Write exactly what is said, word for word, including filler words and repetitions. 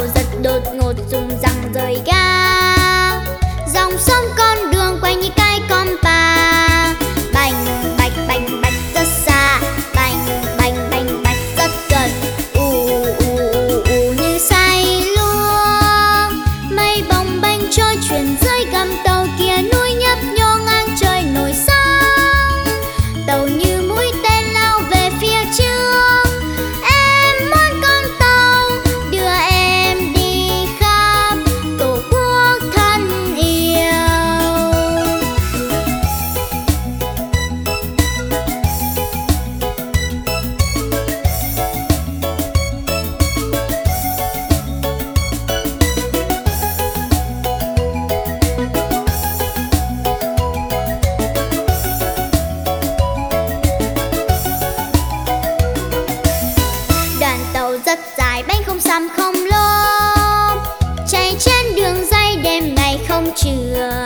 giật đột ngột dùng rằng rời ga. Dòng sông con đường quay như cái con pa, bành bạch bành bạch rất xa, bành bành bành bạch rất gần. ù ù ù ù như say luông, mây bồng bềnh trôi chuyển dưới gầm tàu kia, núi nhấp nhô ngang trời nổi sóng. Tàu như mũi tên lao về phía trước, em muốn con tàu đưa em đi khắp tổ quốc thân yêu. Đoàn tàu rất dài bánh không xăm không lốp, chạy trên đường dây đêm ngày không trưa.